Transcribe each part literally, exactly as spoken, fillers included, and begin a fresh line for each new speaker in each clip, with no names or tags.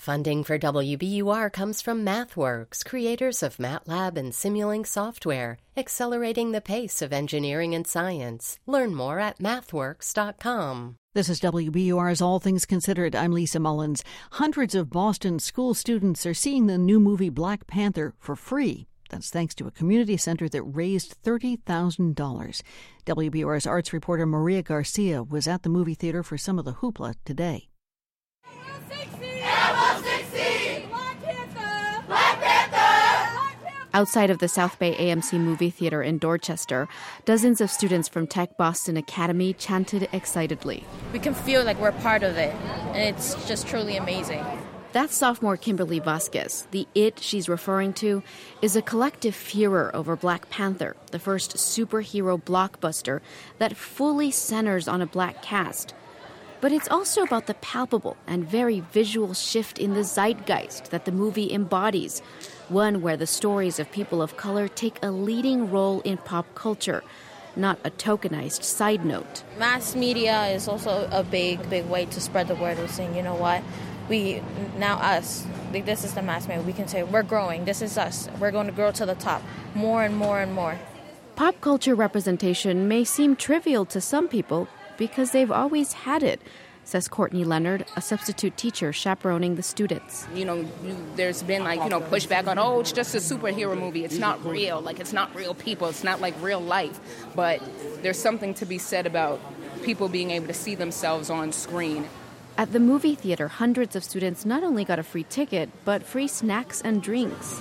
Funding for W B U R comes from MathWorks, creators of MATLAB and Simulink software, accelerating the pace of engineering and science. Learn more at mathworks dot com.
This is W B U R's All Things Considered. I'm Lisa Mullins. Hundreds of Boston school students are seeing the new movie Black Panther for free. That's thanks to a community center that raised thirty thousand dollars. W B U R's arts reporter Maria Garcia was at the movie theater for some of the hoopla today.
Outside of the South Bay A M C movie theater in Dorchester, dozens of students from Tech Boston Academy chanted excitedly.
We can feel like we're part of it, and it's just truly amazing.
That's sophomore Kimberly Vasquez. The it she's referring to is a collective furor over Black Panther, the first superhero blockbuster that fully centers on a black cast. But it's also about the palpable and very visual shift in the zeitgeist that the movie embodies, one where the stories of people of color take a leading role in pop culture, not a tokenized side note.
Mass media is also a big, big way to spread the word of saying, you know what, we, now us, like, this is the mass media. We can say, we're growing, this is us, we're going to grow to the top, more and more and more.
Pop culture representation may seem trivial to some people because they've always had it, says Courtney Leonard, a substitute teacher chaperoning the students.
You know, there's been like, you know, pushback on, oh, it's just a superhero movie. It's not real. Like, it's not real people. It's not like real life. But there's something to be said about people being able to see themselves on screen.
At the movie theater, hundreds of students not only got a free ticket, but free snacks and drinks.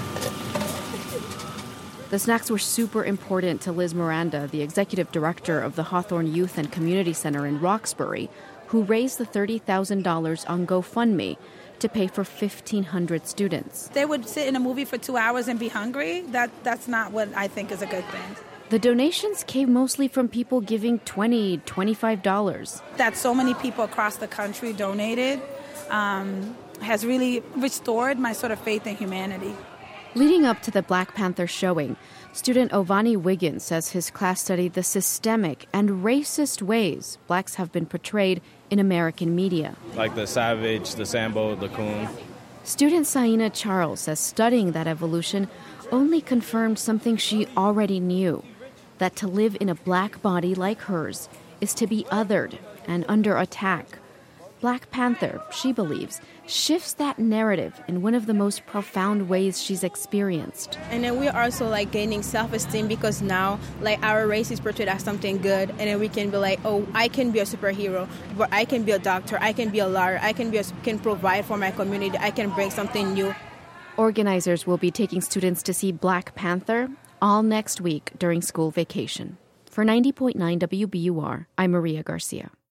The snacks were super important to Liz Miranda, the executive director of the Hawthorne Youth and Community Center in Roxbury, who raised the thirty thousand dollars on GoFundMe to pay for fifteen hundred students.
They would sit in a movie for two hours and be hungry. That That's not what I think is a good thing.
The donations came mostly from people giving twenty dollars, twenty-five dollars.
That so many people across the country donated um, has really restored my sort of faith in humanity.
Leading up to the Black Panther showing, student Ovani Wiggins says his class studied the systemic and racist ways blacks have been portrayed in American media.
Like the savage, the Sambo, the coon.
Student Saina Charles says studying that evolution only confirmed something she already knew, that to live in a black body like hers is to be othered and under attack. Black Panther, she believes, shifts that narrative in one of the most profound ways she's experienced.
And then we're also like gaining self-esteem because now like our race is portrayed as something good, and then we can be like, oh, I can be a superhero, but I can be a doctor, I can be a lawyer, I can be a, can provide for my community, I can bring something new.
Organizers will be taking students to see Black Panther all next week during school vacation. For ninety point nine W B U R, I'm Maria Garcia.